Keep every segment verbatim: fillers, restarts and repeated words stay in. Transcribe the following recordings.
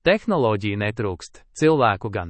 Tehnoloģiju netrūkst, cilvēku gan.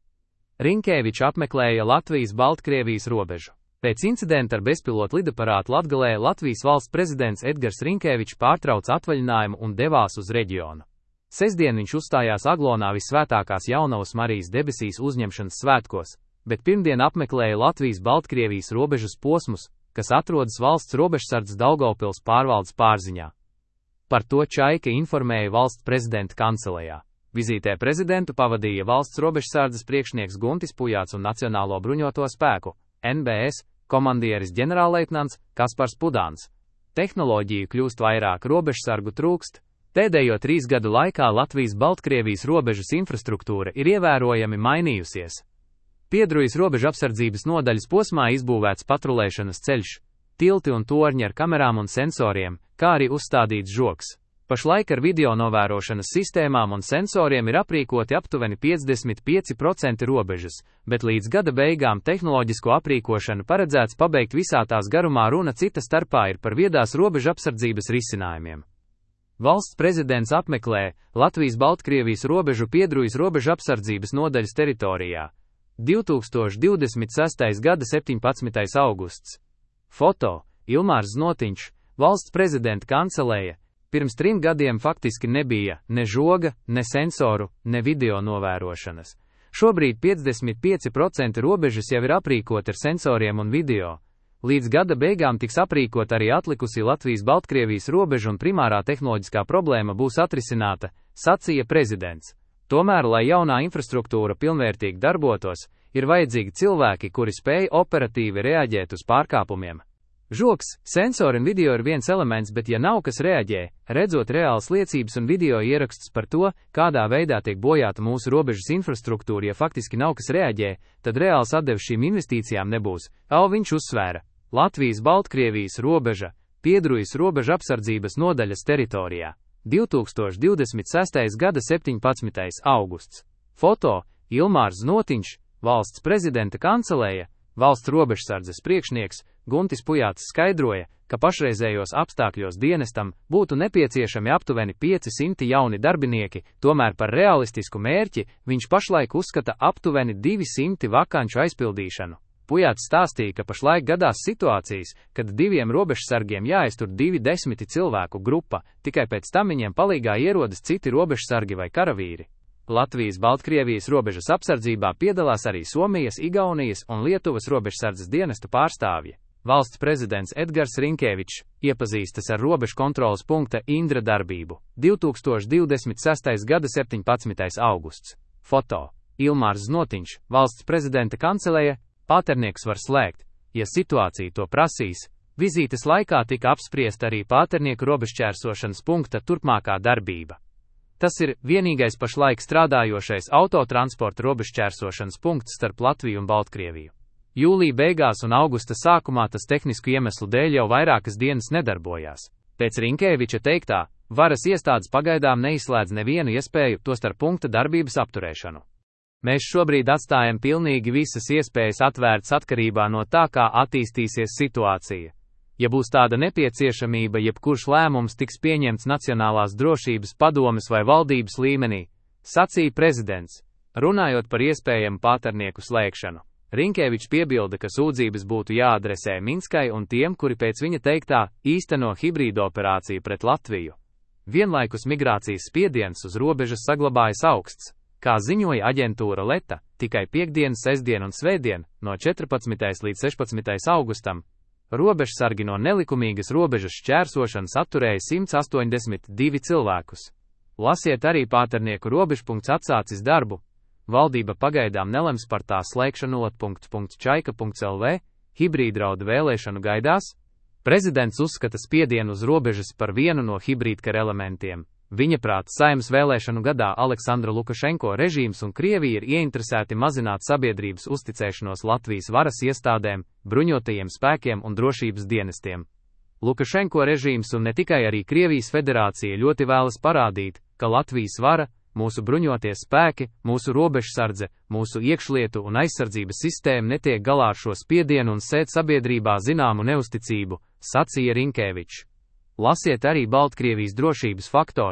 Rinkēvičs apmeklēja Latvijas-Baltkrievijas robežu. Pēc incidenta ar bezpilotu lidaparātu Latgalē Latvijas valsts prezidents Edgars Rinkēvičs pārtrauca atvaļinājumu un devās uz reģionu. Sestdien viņš uzstājās Aglonā Visvētākās Jaunavas Marijas debesīs uzņemšanas svētkos, bet pirmdien apmeklēja Latvijas-Baltkrievijas robežas posmus, kas atrodas valsts robežsardzes Daugavpils pārvaldes pārziņā. Par to Čaika informēja valsts prezidenta kancelejā. Vizītē prezidentu pavadīja valsts robežsardzes priekšnieks Guntis Pujāts un Nacionālo bruņoto spēku, N B S, komandieris ģenerālleitnants Kaspars Pudāns. Tehnoloģiju kļūst vairāk, robežsargu trūkst. Pēdējo trīs gadu laikā Latvijas-Baltkrievijas robežas infrastruktūra ir ievērojami mainījusies. Piedrujas robežu apsardzības nodaļas posmā izbūvēts patrulēšanas ceļš, tilti un torņi ar kamerām un sensoriem, kā arī uzstādīts žoks. Pašlaik ar video novērošanas sistēmām un sensoriem ir aprīkoti aptuveni piecdesmit pieci procenti robežas, bet līdz gada beigām tehnoloģisko aprīkošanu paredzēts pabeigt visā tās garumā. Runa cita starpā ir par viedās robežu apsardzības risinājumiem. Valsts prezidents apmeklē Latvijas-Baltkrievijas robežu Piedrujas robežu apsardzības nodaļas teritorijā. divi tūkstoši divdesmit sestais gada septiņpadsmitais augusts. Foto Ilmārs Znotiņš, valsts prezidenta kancelēja. Pirms trim gadiem faktiski nebija ne žoga, ne sensoru, ne video novērošanas. Šobrīd piecdesmit pieci procenti robežas jau ir aprīkot ar sensoriem un video. Līdz gada beigām tiks aprīkot arī atlikusi Latvijas-Baltkrievijas robeža un primārā tehnoloģiskā problēma būs atrisināta, sacīja prezidents. Tomēr, lai jaunā infrastruktūra pilnvērtīgi darbotos, ir vajadzīgi cilvēki, kuri spēj operatīvi reaģēt uz pārkāpumiem. Žoks, sensori un video ir viens elements, bet ja nav kas reaģē, redzot reālas liecības un video ierakstus par to, kādā veidā tiek bojāta mūsu robežas infrastruktūra, ja faktiski nav kas reaģē, tad reāls atdevs šīm investīcijām nebūs, au viņš uzsvēra. Latvijas-Baltkrievijas robeža, Piedrujas robeža apsardzības nodaļas teritorijā. divi tūkstoši divdesmit sestais gada septiņpadsmitais augusts. Foto Ilmārs Znotiņš, valsts prezidenta kancelēja. Valsts robežsardzes priekšnieks Guntis Pujāts skaidroja, ka pašreizējos apstākļos dienestam būtu nepieciešami aptuveni pieci simti jauni darbinieki, tomēr par realistisku mērķi viņš pašlaik uzskata aptuveni divi simti vakanču aizpildīšanu. Pujāts stāstīja, ka pašlaik gadās situācijas, kad diviem robežsargiem jāaiztur divi desmiti cilvēku grupa, tikai pēc tam viņiem palīgā ierodas citi robežsargi vai karavīri. Latvijas-Baltkrievijas robežas apsardzībā piedalās arī Somijas, Igaunijas un Lietuvas robežsardzes dienestu pārstāvji. Valsts prezidents Edgars Rinkēvičs iepazīstas ar robežu kontrolas punkta Indra darbību. divi tūkstoši divdesmit sestais gada septiņpadsmitais augusts. Foto Ilmārs Znotiņš, valsts prezidenta kancelēja. Pāternieks var slēgt, ja situācija to prasīs. Vizītes laikā tika apspriesta arī pāternieku robežšķērsošanas punkta turpmākā darbība. Tas ir vienīgais pašlaik strādājošais autotransporta robežšķērsošanas punkts starp Latviju un Baltkrieviju. Jūlija beigās un augusta sākumā tas tehnisku iemeslu dēļ jau vairākas dienas nedarbojās. Pēc Rinkēviča teiktā, varas iestādes pagaidām neizslēdz nevienu iespēju, tostarp punkta darbības apturēšanu. Mēs šobrīd atstājam pilnīgi visas iespējas atvērtas atkarībā no tā, kā attīstīsies situācija. Ja būs tāda nepieciešamība, jebkurš lēmums tiks pieņemts Nacionālās drošības padomes vai valdības līmenī, sacīja prezidents, runājot par iespējamu pāternieku slēgšanu. Rinkēvičs piebilda, ka sūdzības būtu jāadresē Minskai un tiem, kuri pēc viņa teiktā īsteno hibrīdu operāciju pret Latviju. Vienlaikus migrācijas spiediens uz robežas saglabājas augsts. Kā ziņoja aģentūra Leta, tikai piekdien, sestdien un svētdien, no četrpadsmitais līdz sešpadsmitais augustam, robežsargi no nelikumīgas robežas šķērsošanas atturēja simts astoņdesmit divi cilvēkus. Lasiet arī pāternieku robežpunkts atsācis darbu. Valdība pagaidām nelems par tā slēgšanu. Čaika punkts L V, hibrīdraudu vēlēšanu gaidās. Prezidents uzskata spiedienu uz robežas par vienu no hibrīdkara elementiem. Viņa prāt Saeimas vēlēšanu gadā Aleksandra Lukašenko režīms un Krievija ir ieinteresēti mazināt sabiedrības uzticēšanos Latvijas varas iestādēm, bruņotajiem spēkiem un drošības dienestiem. Lukašenko režīms un ne tikai arī Krievijas federācija ļoti vēlas parādīt, ka Latvijas vara, mūsu bruņotie spēki, mūsu robežsardze, mūsu iekšlietu un aizsardzības sistēma netiek galā ar šo spiedienu un sēt sabiedrībā zināmu neusticību, sacīja Rinkēvičs. Lasiet arī Baltkrievijas drošības faktors,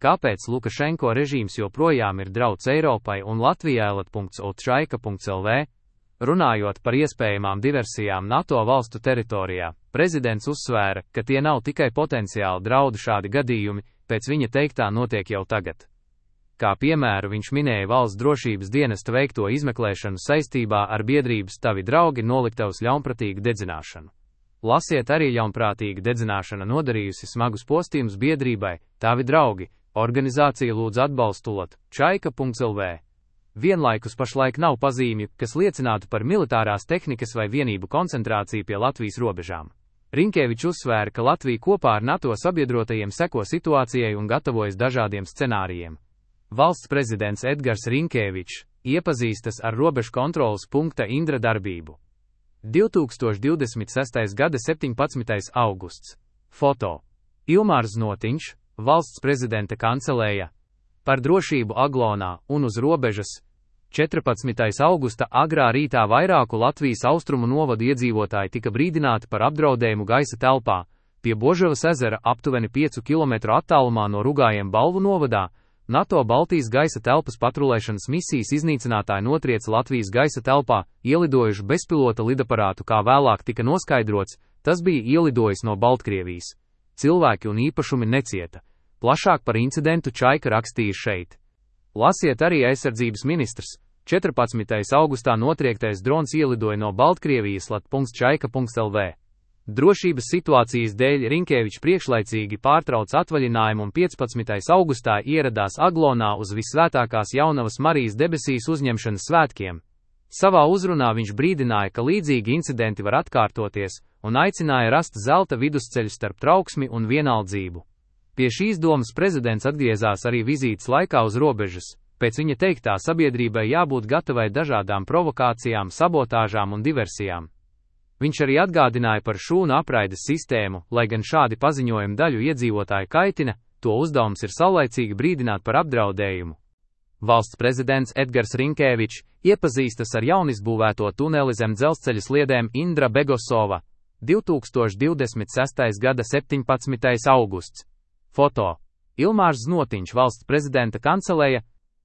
Kāpēc Lukašenko režīms joprojām ir drauds Eiropai un Latvijai? Čaika punkts L V. Runājot par iespējamām diversijām NATO valstu teritorijā, prezidents uzsvēra, ka tie nav tikai potenciāli draudu. Šādi gadījumi, pēc viņa teiktā, notiek jau tagad. Kā piemēru viņš minēja valsts drošības dienesta veikto izmeklēšanu saistībā ar biedrības Tavi draugi noliktavas ļaunprātīgu dedzināšanu. Lasiet arī: ļaunprātīga dedzināšana nodarījusi smagus postījumus biedrībai Tavi draugi. Organizācija lūdz atbalstu. Čaika punkts L V. Vienlaikus pašlaik nav pazīmju, kas liecinātu par militārās tehnikas vai vienību koncentrāciju pie Latvijas robežām. Rinkevičs uzsvēra, ka Latvija kopā ar NATO sabiedrotajiem seko situācijai un gatavojas dažādiem scenārijiem. Valsts prezidents Edgars Rinkevičs iepazīstas ar robežu kontrolas punkta Indra darbību. divtūkstoš divdesmit sestais gada septiņpadsmitais augusts. Foto. Ilmārs Znotiņš, valsts prezidenta kancelēja. Par drošību Aglonā un uz robežas. četrpadsmitais augusta agrā rītā vairāku Latvijas austrumu novadu iedzīvotāji tika brīdināti par apdraudējumu gaisa telpā, pie Božavas ezera aptuveni piecu kilometru attālumā no Rugājiem Balvu novadā. NATO Baltijas gaisa telpas patrulēšanas misijas iznīcinātāji notrieca Latvijas gaisa telpā ielidojušu bezpilota lidaparātu, kā vēlāk tika noskaidrots, tas bija ielidojis no Baltkrievijas. Cilvēki un īpašumi necieta. Plašāk par incidentu Čaika rakstīja šeit. Lasiet arī: aizsardzības ministrs. četrpadsmitais augustā notriektais drons ielidoja no Baltkrievijas. Čaika punkts L V. Drošības situācijas dēļ Rinkevičs priekšlaicīgi pārtrauc atvaļinājumu un piecpadsmitais augustā ieradās Aglonā uz Visvētākās Jaunavas Marijas debesīs uzņemšanas svētkiem. Savā uzrunā viņš brīdināja, ka līdzīgi incidenti var atkārtoties, un aicināja rast zelta vidusceļu starp trauksmi un vienaldzību. Pie šīs domas prezidents atgriezās arī vizītes laikā uz robežas. Pēc viņa teiktā, sabiedrībai jābūt gatavai dažādām provokācijām, sabotāžām un diversijām. Viņš arī atgādināja par šūnu apraides sistēmu, lai gan šādi paziņojumi daļu iedzīvotāju kaitina, to uzdevums ir saulaicīgi brīdināt par apdraudējumu. Valsts prezidents Edgars Rinkevičs iepazīstas ar jaunizbūvēto tuneli zem dzelzceļa sliedēm Indra Begosova. divtūkstoš divdesmit sestais gada septiņpadsmitais augusts. Foto. Ilmārs Znotiņš, valsts prezidenta kancelēja.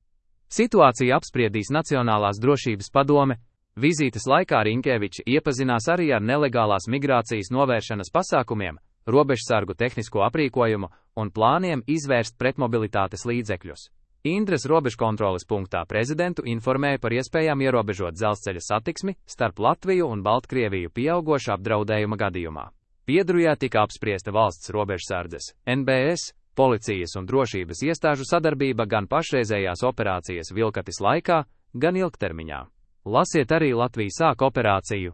Situāciju apspriedīs Nacionālās drošības padome. Vizītes laikā Rinkevičs iepazinās arī ar nelegālās migrācijas novēršanas pasākumiem, robežsargu tehnisko aprīkojumu un plāniem izvērst pretmobilitātes līdzekļus. Indras robežkontroles punktā prezidentu informēja par iespējām ierobežot dzelzceļa satiksmi starp Latviju un Baltkrieviju pieaugoša apdraudējuma gadījumā. Piedrujā tika apspriesta valsts robežsardzes, N B S, policijas un drošības iestāžu sadarbība gan pašreizējās operācijas Vilkatis laikā, gan ilgtermiņā. Lasiet arī: Latvija sāk operāciju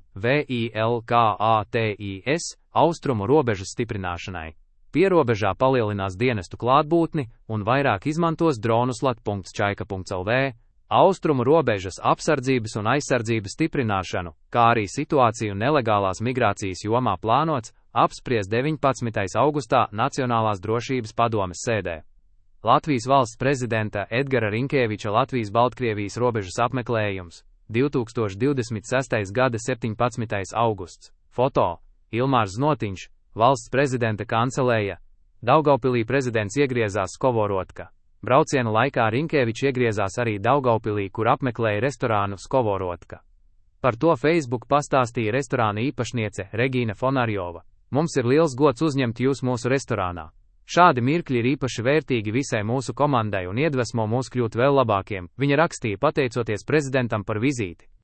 VILKATIS austrumu robežas stiprināšanai. Pierobežā palielinās dienestu klātbūtni un vairāk izmantos dronus. Čaika punkts L V. Austrumu robežas apsardzības un aizsardzības stiprināšanu, kā arī situāciju nelegālās migrācijas jomā plānots apspriest deviņpadsmitais augustā Nacionālās drošības padomes sēdē. Latvijas valsts prezidenta Edgara Rinkeviča Latvijas-Baltkrievijas robežas apmeklējums. divtūkstoš divdesmit sestais gada septiņpadsmitais augusts. Foto. Ilmārs Znotiņš, valsts prezidenta kancelēja. Daugavpilī prezidents iegriezās Skovorotka. Brauciena laikā Rinkevičs iegriezās arī Daugavpilī, kur apmeklēja restorānu Skovorotka. Par to Facebook pastāstīja restorāna īpašniece Regīna Fonarjova. Mums ir liels gods uzņemt jūs mūsu restorānā. Šādi mirkļi ir īpaši vērtīgi visai mūsu komandai un iedvesmo mūs kļūt vēl labākiem, viņa rakstīja, pateicoties prezidentam par vizīti.